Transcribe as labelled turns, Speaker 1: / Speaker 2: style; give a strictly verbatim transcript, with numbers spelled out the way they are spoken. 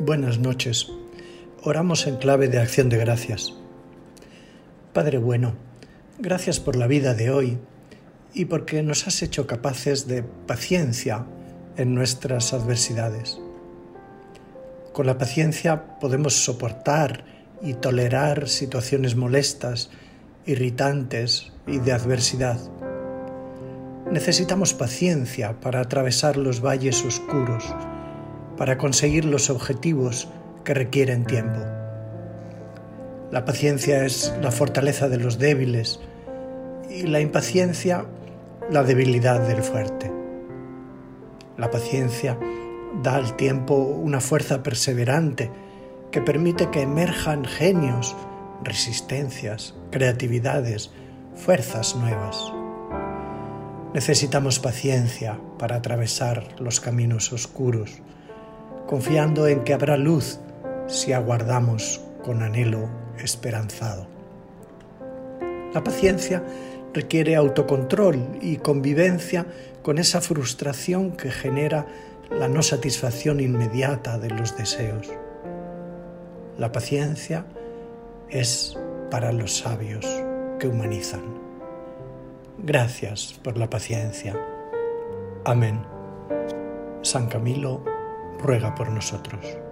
Speaker 1: Buenas noches. Oramos en clave de acción de gracias. Padre bueno, gracias por la vida de hoy y porque nos has hecho capaces de paciencia en nuestras adversidades. Con la paciencia podemos soportar y tolerar situaciones molestas, irritantes y de adversidad. Necesitamos paciencia para atravesar los valles oscuros, para conseguir los objetivos que requieren tiempo. La paciencia es la fortaleza de los débiles y la impaciencia la debilidad del fuerte. La paciencia da al tiempo una fuerza perseverante que permite que emerjan genios, resistencias, creatividades, fuerzas nuevas. Necesitamos paciencia para atravesar los caminos oscuros, confiando en que habrá luz si aguardamos con anhelo esperanzado. La paciencia requiere autocontrol y convivencia con esa frustración que genera la no satisfacción inmediata de los deseos. La paciencia es para los sabios que humanizan. Gracias por la paciencia. Amén. San Camilo ruega por nosotros.